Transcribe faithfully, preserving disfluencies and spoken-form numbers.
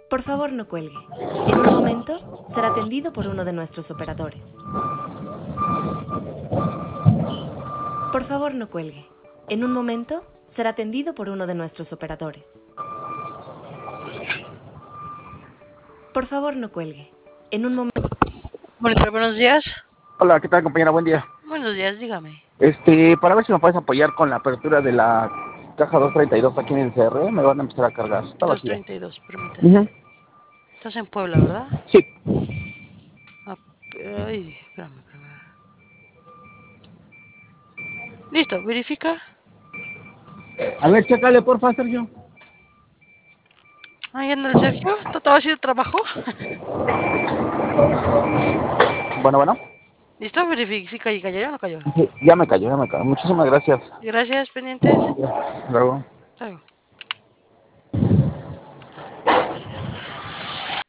Por favor, no cuelgue. En un momento será atendido por uno de nuestros operadores. Por favor, no cuelgue. En un momento será atendido por uno de nuestros operadores. Por favor, no cuelgue. En un momento... Bueno, buenos días. Hola, ¿qué tal, compañera? Buen día. Buenos días, dígame. Este, para ver si me puedes apoyar con la apertura de la caja doscientos treinta y dos aquí en el C R, me van a empezar a cargar. Está doscientos vacía. treinta y dos, permítame. Uh-huh. Estás en Puebla, ¿verdad? Sí. Ah, ay, espérame, espérame. Listo, verifica. A ver, chécale, porfa, Sergio. Ahí anda el Sergio. ¿Todo así el trabajo? Bueno, bueno. ¿Listo? Verifica y cayó o no cayó. Sí, ya me cayó, ya me cayó. Muchísimas gracias. Gracias, pendientes. Luego. Hasta luego.